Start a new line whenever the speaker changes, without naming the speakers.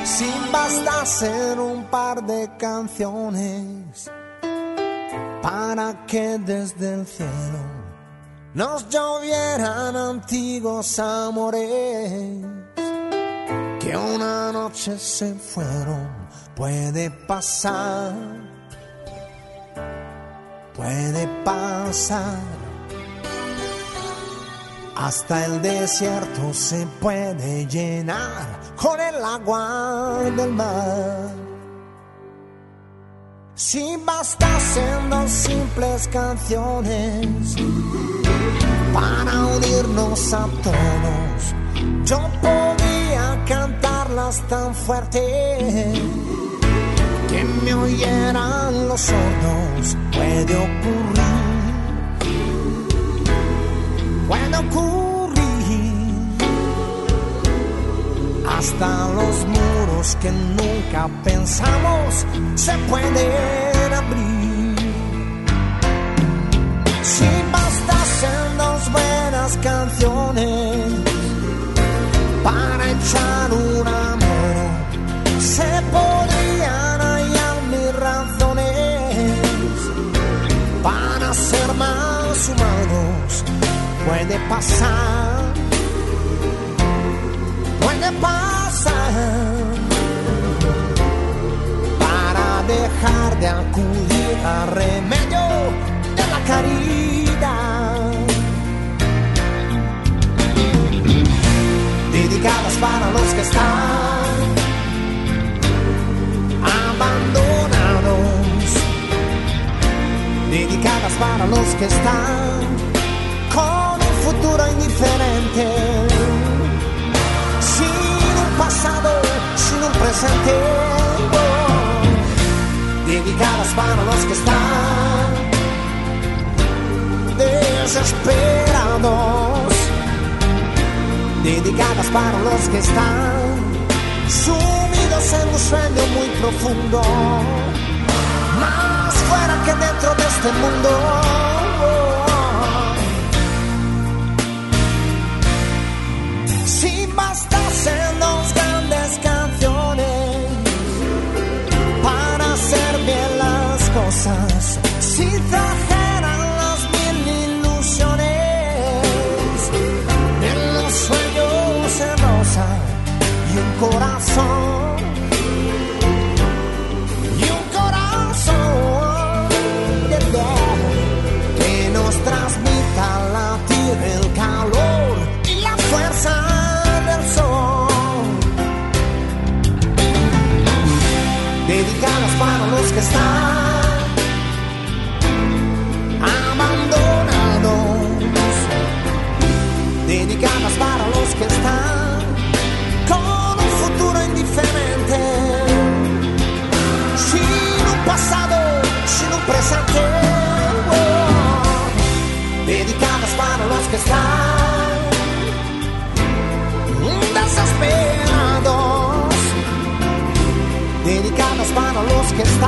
Si bastasen un par de canciones para que desde el cielo nos llovieran antiguos amores que una noche se fueron, puede pasar, puede pasar. Hasta el desierto se puede llenar con el agua del mar. Si bastasen dos simples canciones para unirnos a todos, yo podía cantarlas tan fuerte que me oyeran los sordos. Puede ocurrir, puede ocurrir. Hasta los muros que nunca pensamos se pueden abrir. Si bastasen dos buenas canciones para echar una mano, se podrían hallar mis razones para ser más humanos. Puede pasar, puede pasar, para dejar de acudir a remedio de la caridad. Dedicadas para los que están abandonados, dedicadas para los que están con un futuro indiferente, sin un pasado, sin un presente. Dedicadas para los que están desesperados, dedicadas para los que están sumidos en un sueño muy profundo, más fuera que dentro de este mundo. Si bastasen dos grandes canciones para hacer bien las cosas, si trajeran las mil ilusiones en los sueños en rosa y un corazón, que nos transmita latir el calor y la fuerza del sol. Dedicadas para los que están abandonados, dedicadas para los que están con un futuro indiferente, sin un pasado, sin un presente. Dedicadas para los que están desesperados, dedicadas para los que están